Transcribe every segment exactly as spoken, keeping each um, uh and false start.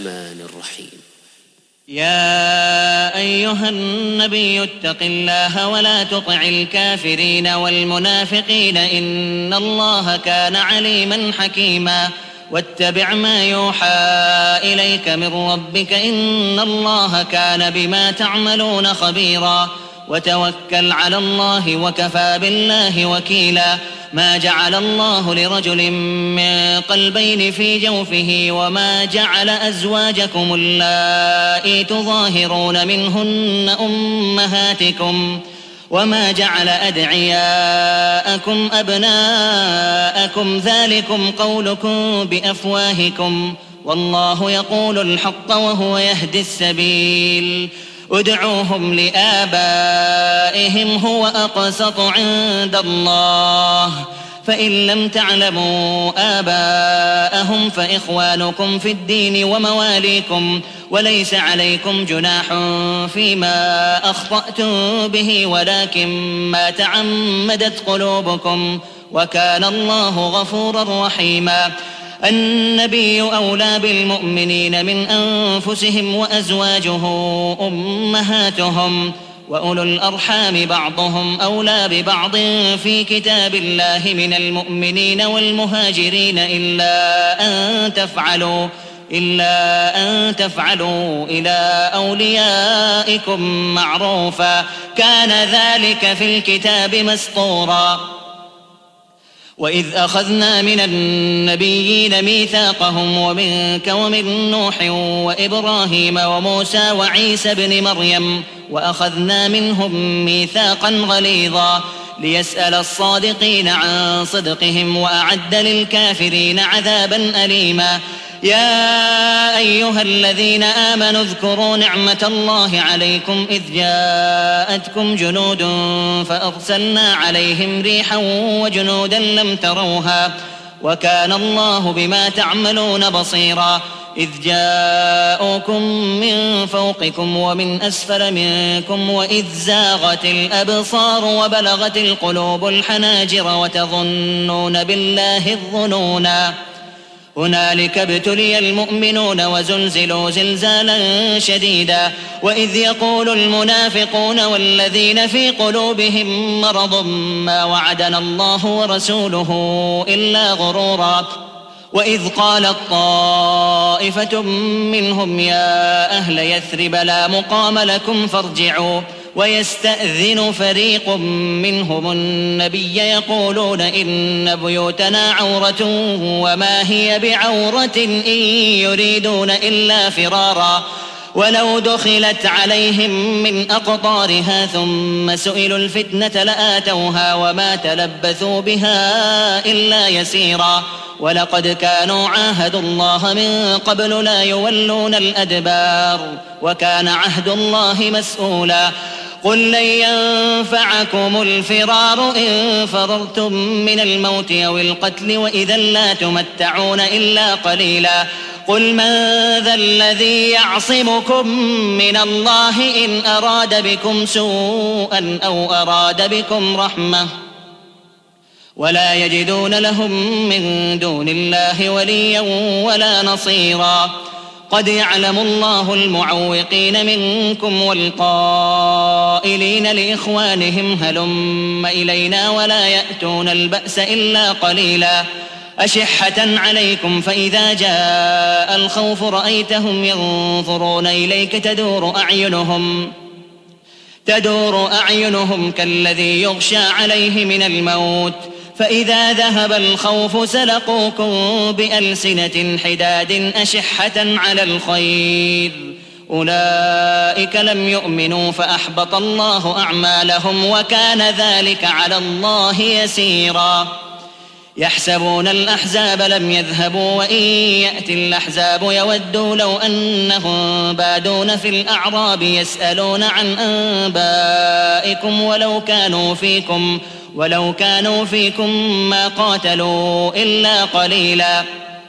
الرحمن الرحيم. يا أيها النبي اتق الله ولا تطع الكافرين والمنافقين إن الله كان عليما حكيما واتبع ما يوحى إليك من ربك إن الله كان بما تعملون خبيرا وتوكل على الله وكفى بالله وكيلا ما جعل الله لرجل من قلبين في جوفه وما جعل أزواجكم اللائي تظاهرون منهن أمهاتكم وما جعل أدعياءكم أبناءكم ذلكم قولكم بأفواهكم والله يقول الحق وهو يهدي السبيل ادعوهم لآبائهم هو أقسط عند الله فإن لم تعلموا آباءهم فإخوانكم في الدين ومواليكم وليس عليكم جناح فيما أخطأتم به ولكن ما تعمدت قلوبكم وكان الله غفورا رحيما النبي أولى بالمؤمنين من أنفسهم وأزواجه أمهاتهم وأولو الأرحام بعضهم أولى ببعض في كتاب الله من المؤمنين والمهاجرين إلا أن تفعلوا إلا أن تفعلوا إلى أوليائكم معروفا كان ذلك في الكتاب مسطورا وإذ أخذنا من النبيين ميثاقهم ومنك ومن نوح وإبراهيم وموسى وعيسى بن مريم وأخذنا منهم ميثاقا غليظا ليسأل الصادقين عن صدقهم وأعد للكافرين عذابا أليما يا أيها الذين آمنوا اذكروا نعمة الله عليكم إذ جاءتكم جنود فأرسلنا عليهم ريحا وجنودا لم تروها وكان الله بما تعملون بصيرا إذ جاءوكم من فوقكم ومن أسفل منكم وإذ زاغت الأبصار وبلغت القلوب الحناجر وتظنون بالله الظنونا هنالك ابتلي المؤمنون وزلزلوا زلزالا شديدا وإذ يقول المنافقون والذين في قلوبهم مرض ما وعدنا الله ورسوله إلا غرورا وإذ قالت طائفة منهم يا أهل يثرب لا مقام لكم فارجعوا ويستأذن فريق منهم النبي يقولون إن بيوتنا عورة وما هي بعورة إن يريدون إلا فرارا ولو دخلت عليهم من أقطارها ثم سئلوا الفتنة لآتوها وما تلبثوا بها إلا يسيرا ولقد كانوا عاهدوا الله من قبل لا يولون الأدبار وكان عهد الله مسؤولا قل لن ينفعكم الفرار إن فررتم من الموت أو القتل وإذا لا تمتعون إلا قليلا قل من ذا الذي يعصمكم من الله إن أراد بكم سوءا أو أراد بكم رحمة ولا يجدون لهم من دون الله وليا ولا نصيرا قد يعلم الله المعوقين منكم والقائلين لإخوانهم هلم إلينا ولا يأتون البأس إلا قليلا أشحة عليكم فإذا جاء الخوف رأيتهم ينظرون إليك تدور أعينهم تدور أعينهم كالذي يغشى عليه من الموت فإذا ذهب الخوف سلقوكم بألسنة حداد أشحة على الخير أولئك لم يؤمنوا فأحبط الله أعمالهم وكان ذلك على الله يسيرا يحسبون الأحزاب لم يذهبوا وإن يأتي الأحزاب يودوا لو أنهم بادون في الأعراب يسألون عن أنبائكم ولو كانوا فيكم ولو كانوا فيكم ما قاتلوا إلا قليلا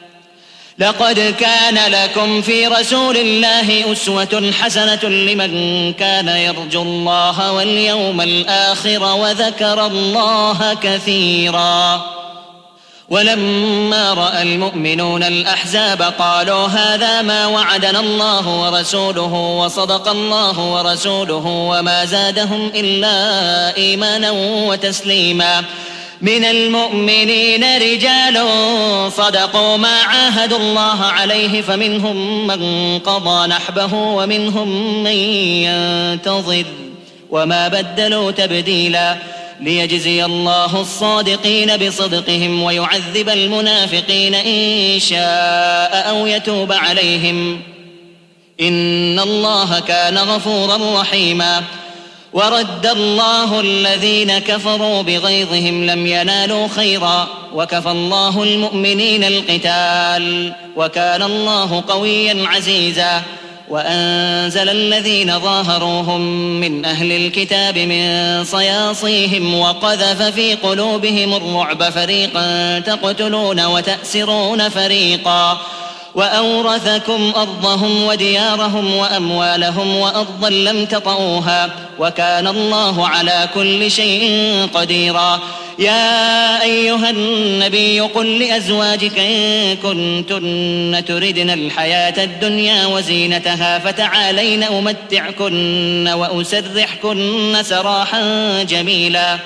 لقد كان لكم في رسول الله أسوة حسنة لمن كان يرجو الله واليوم الآخر وذكر الله كثيرا ولما رأى المؤمنون الأحزاب قالوا هذا ما وعدنا الله ورسوله وصدق الله ورسوله وما زادهم إلا إيمانا وتسليما. من المؤمنين رجال صدقوا ما عاهدوا الله عليه فمنهم من قضى نحبه ومنهم من ينتظر وما بدلوا تبديلا، ليجزي الله الصادقين بصدقهم ويعذب المنافقين إن شاء أو يتوب عليهم، إن الله كان غفورا رحيما. ورد الله الذين كفروا بغيظهم لم ينالوا خيرا وكفى الله المؤمنين القتال وكان الله قويا عزيزا. وأنزل الذين ظاهروهم من أهل الكتاب من صياصيهم وقذف في قلوبهم الرعب فريقا تقتلون وتأسرون فريقا، وأورثكم أرضهم وديارهم وأموالهم وأرضا لم تطئوها وكان الله على كل شيء قديرا. يا أيها النبي قل لأزواجك إن كنتن تردن الحياة الدنيا وزينتها فتعالين أمتعكن وأسرحكن سراحا جميلا،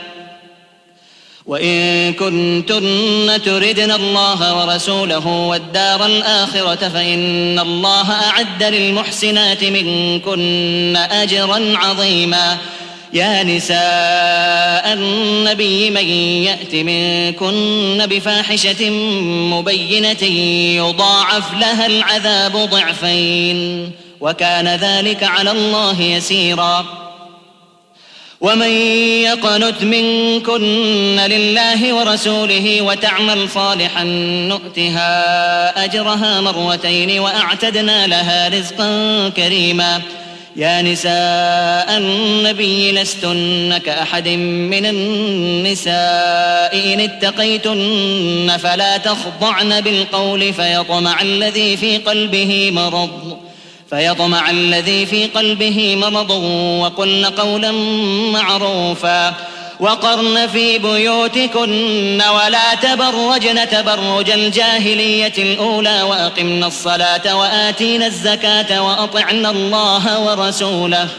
وإن كنتن تردن الله ورسوله والدار الآخرة فإن الله أعد للمحسنات منكن أجرا عظيما. يا نساء النبي من يأت منكن بفاحشة مبينة يضاعف لها العذاب ضعفين وكان ذلك على الله يسيرا. ومن يقنت منكن لله ورسوله وتعمل صالحا نؤتها أجرها مرتين وأعتدنا لها رزقا كريما. يا نساء النبي لستن كأحد من النساء إن اتقيتن فلا تخضعن بالقول فيطمع الذي في قلبه مرض فيطمع الذي في قلبه مرض وقلن قولا معروفا. وقرن في بيوتكن ولا تبرجن تبرج الجاهلية الأولى وأقمن الصلاة وآتينا الزكاة وأطعنا الله ورسوله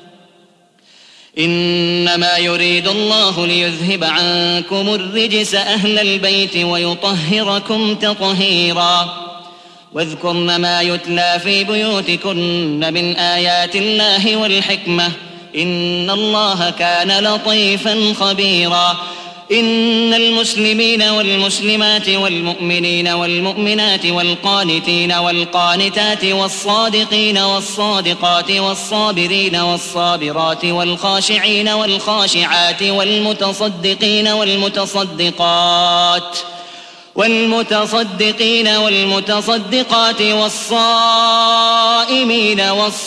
إنما يريد الله ليذهب عنكم الرجس أهل البيت ويطهركم تطهيرا. واذكرن ما يتلى في بيوتكن من آيات الله والحكمة إن الله كان لطيفا خبيرا. إن المسلمين والمسلمات والمؤمنين والمؤمنات والقانتين والقانتات والصادقين والصادقات والصابرين والصابرات والخاشعين والخاشعات والمتصدقين والمتصدقات والمتصدقين والمتصدقات والصائمين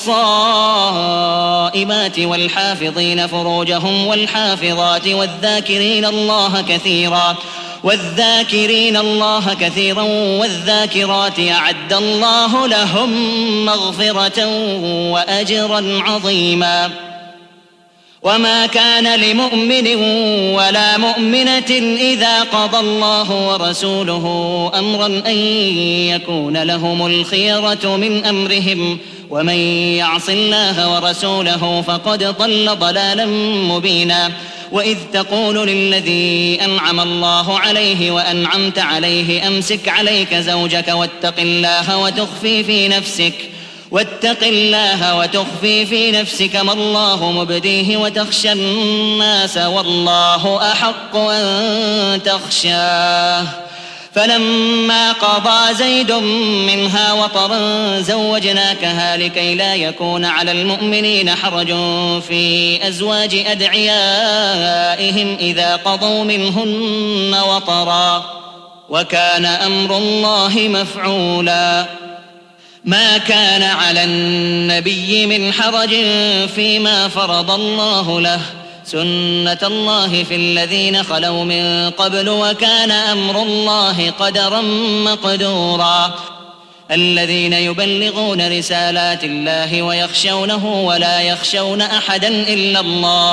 والصائمات والحافظين فروجهم والحافظات والذاكرين الله كثيرا والذاكرين الله كثيرا والذاكرات أعد الله لهم مغفرة وأجرا عظيما. وما كان لمؤمن ولا مؤمنة إذا قضى الله ورسوله أمرا أن يكون لهم الخيرة من أمرهم ومن يعص الله ورسوله فقد ضل ضلالا مبينا. وإذ تقول للذي أنعم الله عليه وأنعمت عليه أمسك عليك زوجك واتق الله وتخفي في نفسك واتق الله وتخفي في نفسك ما الله مبديه وتخشى الناس والله أحق أن تخشاه. فلما قضى زيد منها وطرا زوجناكها لكي لا يكون على المؤمنين حرج في أزواج أدعيائهم إذا قضوا منهن وطرا وكان أمر الله مفعولا. ما كان على النبي من حرج فيما فرض الله له سنة الله في الذين خلوا من قبل وكان أمر الله قدرا مقدورا. الذين يبلغون رسالات الله ويخشونه ولا يخشون أحدا إلا الله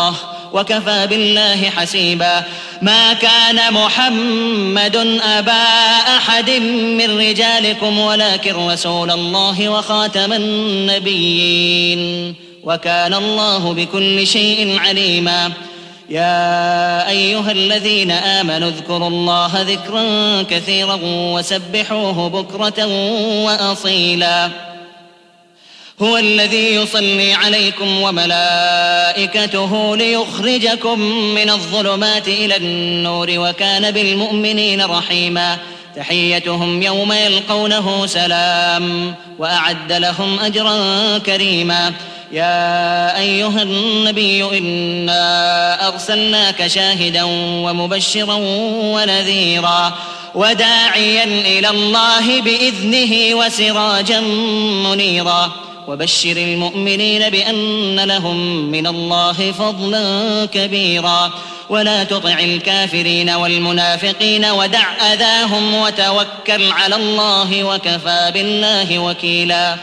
وكفى بالله حسيبا. ما كان محمد أبا أحد من رجالكم ولكن رسول الله وخاتم النبيين وكان الله بكل شيء عليما. يا أيها الذين آمنوا اذكروا الله ذكرا كثيرا وسبحوه بكرة وأصيلا. هو الذي يصلي عليكم وملائكته ليخرجكم من الظلمات إلى النور وكان بالمؤمنين رحيما. تحيتهم يوم يلقونه سلام وأعد لهم أجرا كريما. يا أيها النبي إنا أرسلناك شاهدا ومبشرا ونذيرا وداعيا إلى الله بإذنه وسراجا منيرا. وبشر المؤمنين بأن لهم من الله فضلا كبيرا. ولا تطع الكافرين والمنافقين ودع أذاهم وتوكل على الله وكفى بالله وكيلا.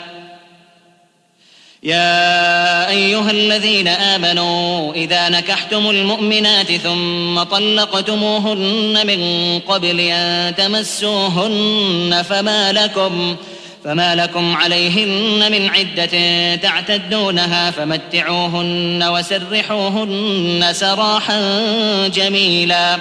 يا أيها الذين آمنوا إذا نكحتم المؤمنات ثم طلقتموهن من قبل أن تمسوهن فما لكم فما لكم عليهن من عدة تعتدونها فمتعوهن وسرحوهن سراحا جميلا.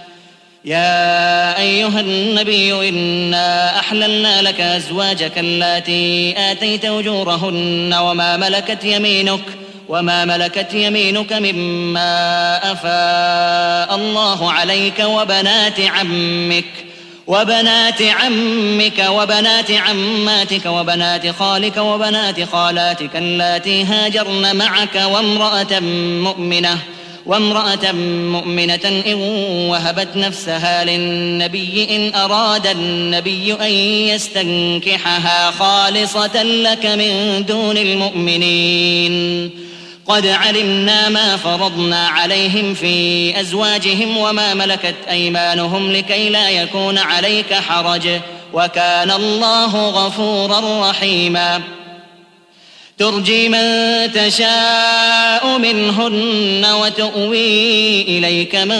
يا أيها النبي إنا أحللنا لك أزواجك اللاتي آتيت أجورهن وما ملكت يمينك وما ملكت يمينك مما أفاء الله عليك وبنات عمك وبنات عمك وبنات عماتك وبنات خالك وبنات خالاتك اللاتي هاجرن معك وامرأة مؤمنة وامرأة مؤمنة إن وهبت نفسها للنبي إن أراد النبي أن يستنكحها خالصة لك من دون المؤمنين. قد علمنا ما فرضنا عليهم في أزواجهم وما ملكت أيمانهم لكي لا يكون عليك حرج وكان الله غفورا رحيما. ترجي من تشاء منهن وتؤوي إليك من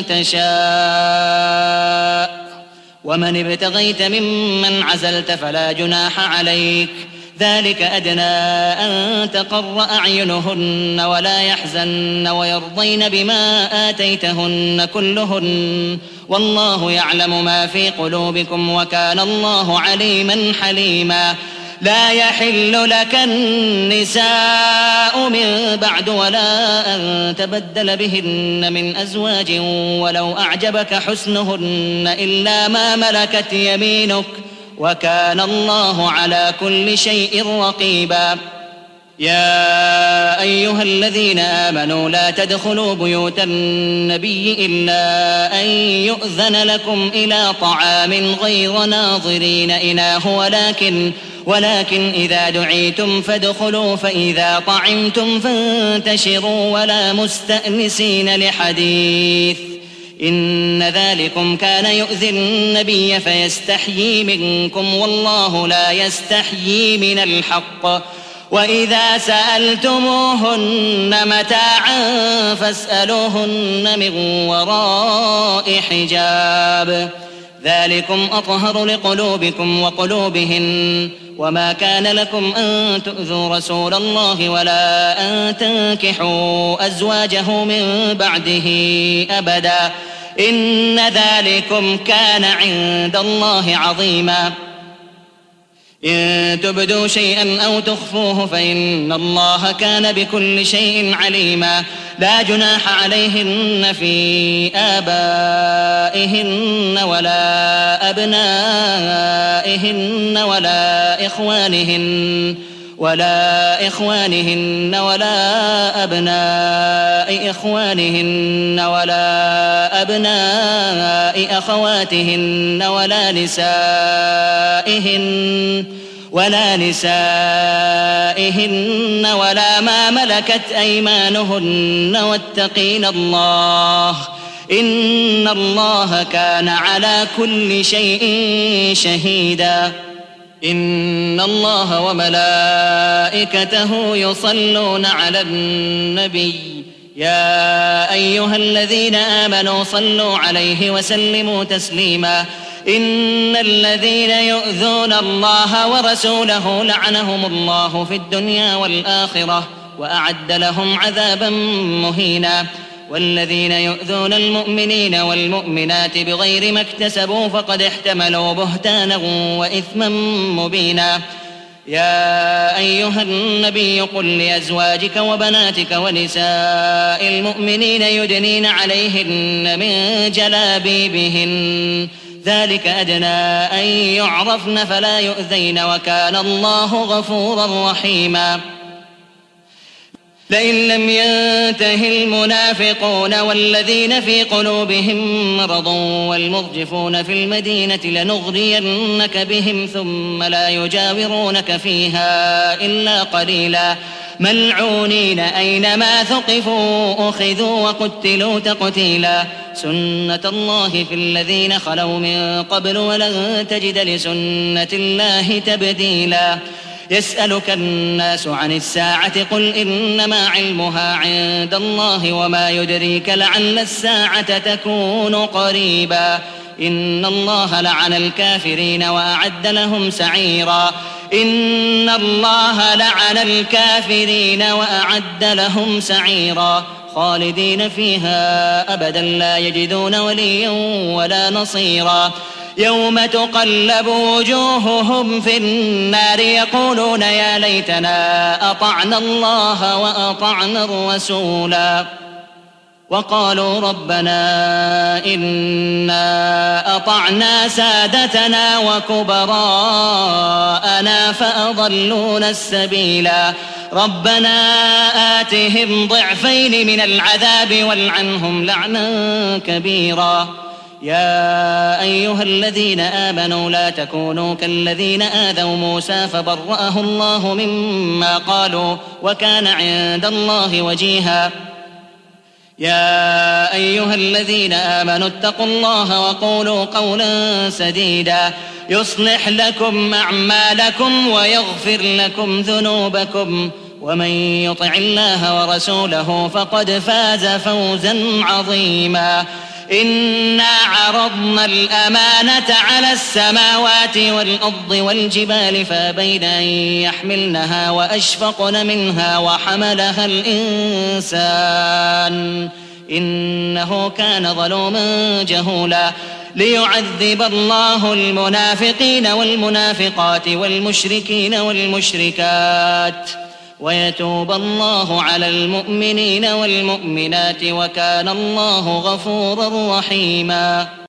تشاء ومن ابتغيت ممن عزلت فلا جناح عليك. ذلك أدنى أن تقر أعينهن ولا يحزن ويرضين بما آتيتهن كلهن والله يعلم ما في قلوبكم وكان الله عليما حليما. لا يحل لك النساء من بعد ولا أن تبدل بهن من أزواج ولو أعجبك حسنهن إلا ما ملكت يمينك وكان الله على كل شيء رقيبا. يا أيها الذين آمنوا لا تدخلوا بيوت النبي إلا أن يؤذن لكم إلى طعام غير ناظرين إناه ولكن ولكن إذا دعيتم فادخلوا فإذا طعمتم فانتشروا ولا مستأنسين لحديث إن ذلكم كان يؤذي النبي فيستحيي منكم والله لا يستحيي من الحق. وإذا سألتموهن متاعا فاسألوهن من وراء حجاب ذلكم أطهر لقلوبكم وقلوبهن. وما كان لكم أن تؤذوا رسول الله ولا أن تنكحوا أزواجه من بعده أبدا إن ذلكم كان عند الله عظيما. إن تبدوا شيئا أو تخفوه فإن الله كان بكل شيء عليما. لا جناح عليهن في آبائهن ولا أبنائهن ولا إخوانهن ولا إخوانهن ولا أبناء إخوانهن ولا أبناء أخواتهن ولا نسائهن ولا نسائهن ولا ما ملكت أيمانهن واتقين الله إن الله كان على كل شيء شهيدا. إن الله وملائكته يصلون على النبي يا أيها الذين آمنوا صلوا عليه وسلموا تسليما إن الذين يؤذون الله ورسوله لعنهم الله في الدنيا والآخرة وأعد لهم عذابا مهينا والذين يؤذون المؤمنين والمؤمنات بغير ما اكتسبوا فقد احتملوا بهتانا وإثما مبينا يا أيها النبي قل لأزواجك وبناتك ونساء المؤمنين يدنين عليهن من جلابيبهن ذلك أدنى أن يعرفن فلا يؤذين وكان الله غفورا رحيما لئن لم ينته المنافقون والذين في قلوبهم مرض والمرجفون في المدينة لنغرينك بهم ثم لا يجاورونك فيها إلا قليلا ملعونين أينما ثقفوا أخذوا وقتلوا تقتيلا سنة الله في الذين خلوا من قبل ولن تجد لسنة الله تبديلا يسألك الناس عن الساعة قل إنما علمها عند الله وما يدريك لعل الساعة تكون قريبا إن الله لعن الكافرين وأعد لهم سعيرا إن الله لعن الكافرين وأعد لهم سعيرا خالدين فيها أبدا لا يجدون وليا ولا نصيرا يوم تقلب وجوههم في النار يقولون يا ليتنا أطعنا الله وأطعنا الرسولا وقالوا ربنا إنا أطعنا سادتنا وكبراءنا فأضلونا السبيلا ربنا آتهم ضعفين من العذاب والعنهم لعنا كبيرا يا أيها الذين آمنوا لا تكونوا كالذين آذوا موسى فبرأه الله مما قالوا وكان عند الله وجيها يا أيها الذين آمنوا اتقوا الله وقولوا قولا سديدا يصلح لكم أعمالكم ويغفر لكم ذنوبكم ومن يطع الله ورسوله فقد فاز فوزا عظيما إنا عرضنا الأمانة على السماوات والأرض والجبال فأبين أن يحملنها وأشفقن منها وحملها الإنسان إنه كان ظلوما جهولا ليعذب الله المنافقين والمنافقات والمشركين والمشركات ويتوب الله على المؤمنين والمؤمنات وكان الله غفورا رحيما.